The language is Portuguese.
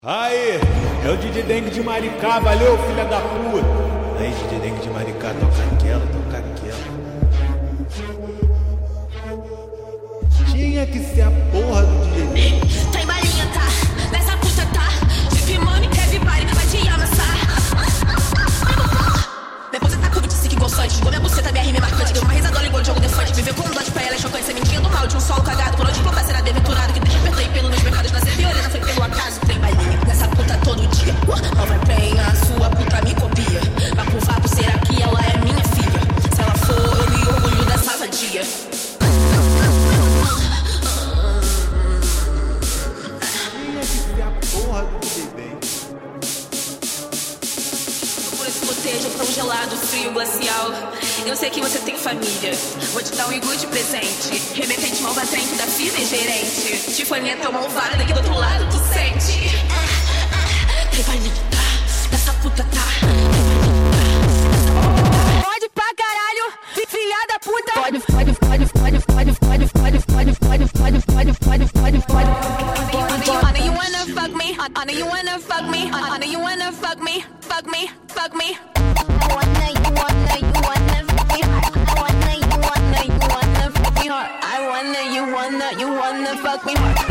Aê, é o DJ Dengue de Maricá, valeu, filha da puta. Aí, DJ Dengue de Maricá, toca aquela. Tinha que ser a porra do DJ Dengue. Tem balinha, tá? Nessa puta, tá? Deep money, everybody vai te amassar. Depois você tá com 25 gostante. Chegou minha buceta, minha rima é marcante. Deu uma risada, ligou o jogo defante. Viveu com um dote pra ela, é chocante. Ser mentira do mal de um solo cagado. Por onde plantar será deventurado. Que deixa perder pelo nos mercados. Nascer violenta, foi pelo acaso. Tem balinha nessa puta todo dia. Não vai bem, a sua puta me copia. Vapo, vapo, será que ela é minha filha? Se ela for, eu me orgulho dessa vadia. Porra do DJ Dengue. Por esse botejo congelado, frio, glacial. Eu sei que você tem família. Vou te dar um iglú de presente. Remetente malbatente da fina e gerente. Tifonia tão malvada que do outro lado tu sente. Tem valinha, tá? Dessa puta, tá? Pode pra caralho, filha da puta. Pode. You wanna fuck me? Honey, you wanna fuck me? Honey, you wanna fuck me? Fuck me. I wanna fuck me hard.